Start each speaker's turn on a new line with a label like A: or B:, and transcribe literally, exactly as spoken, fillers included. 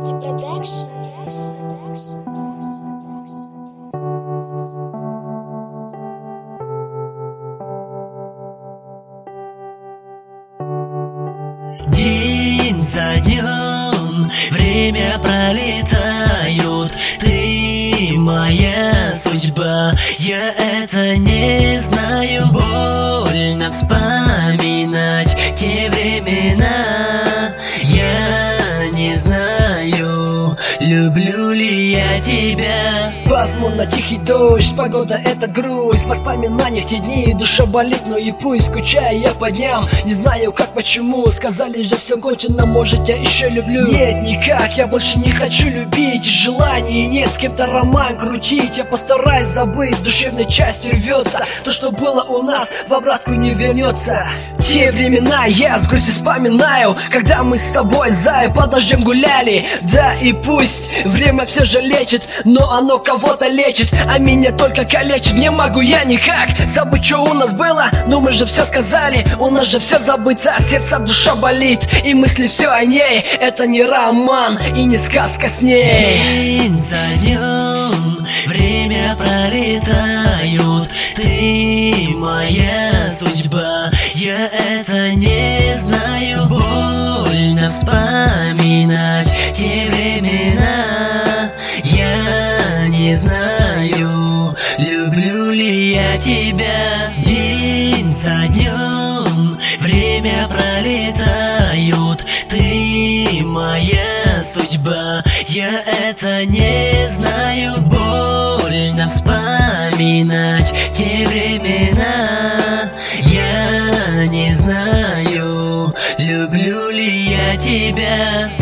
A: Beauty Production.
B: День за днем время пролетают. Ты моя судьба, я это не знаю. Больно вспоминать те времена. Я не знаю, люблю ли я тебя.
C: Возможно, тихий дождь, погода — это грусть. В воспоминаниях те дни душа болит, но и пусть. Скучаю я по дням, не знаю как, почему. Сказали же все кончено, может я еще люблю. Нет, никак, я больше не хочу любить. Желаний нет с кем-то роман крутить. Я постараюсь забыть, душевной частью рвется. То, что было у нас, в обратку не вернется. Те времена я с грустью вспоминаю, когда мы с собой зая под дождем гуляли. Да и пусть время все же лечит, но оно кого-то лечит, а меня только калечит. Не могу я никак забыть, что у нас было, но мы же все сказали, у нас же все забыто. Сердце, душа болит, и мысли все о ней. Это не роман и не сказка с ней.
B: День за днем время пролетают. Ты моя судьба, я это не знаю. Больно вспоминать те времена. Я не знаю, люблю ли я тебя. День за днем время пролетают. Ты моя судьба, я это не знаю. Больно вспоминать те времена. Я не знаю, люблю ли я тебя.